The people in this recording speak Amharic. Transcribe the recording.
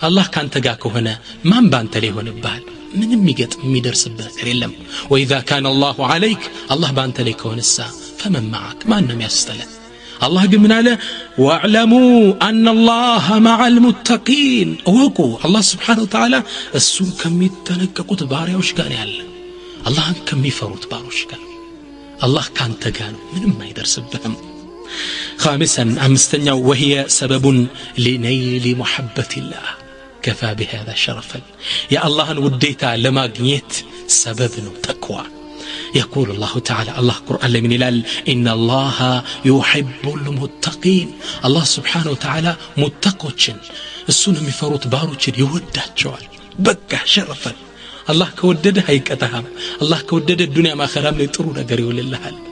አላህ ካንተ ጋር ከሆነ ማን ባንተ ላይ ሆነብሃል ምንም የሚደርስበት የለም وإذا كان الله عليك الله ባንተ ላይ ከሆነሳ فمن معك ማን ነው የሚያስተለ الله ግን ምን አለ واعلموا ان الله مع المتقين ወቁ الله سبحانه وتعالى እሱ ከሚተነቀቁት ባሪያዎች ጋር ያለ አላህን ከሚፈሩት ባሮች ጋር الله ካንተ ጋር ነው ምንም አይደርስብህም خامسا امستنيا وهي سبب لنيل محبة الله كفى بهذا شرفا يا الله وديتا لماغنيت سبب تقوى يقول الله تعالى الله قرآن من الال إن الله يحب المتقين الله سبحانه وتعالى متقوچن السنة مفروت باروچن يوداچوال بقى شرفا الله كودده هيكتهم الله كودده الدنيا ما خرام لي ጥሩ ነገር ይውልልሃል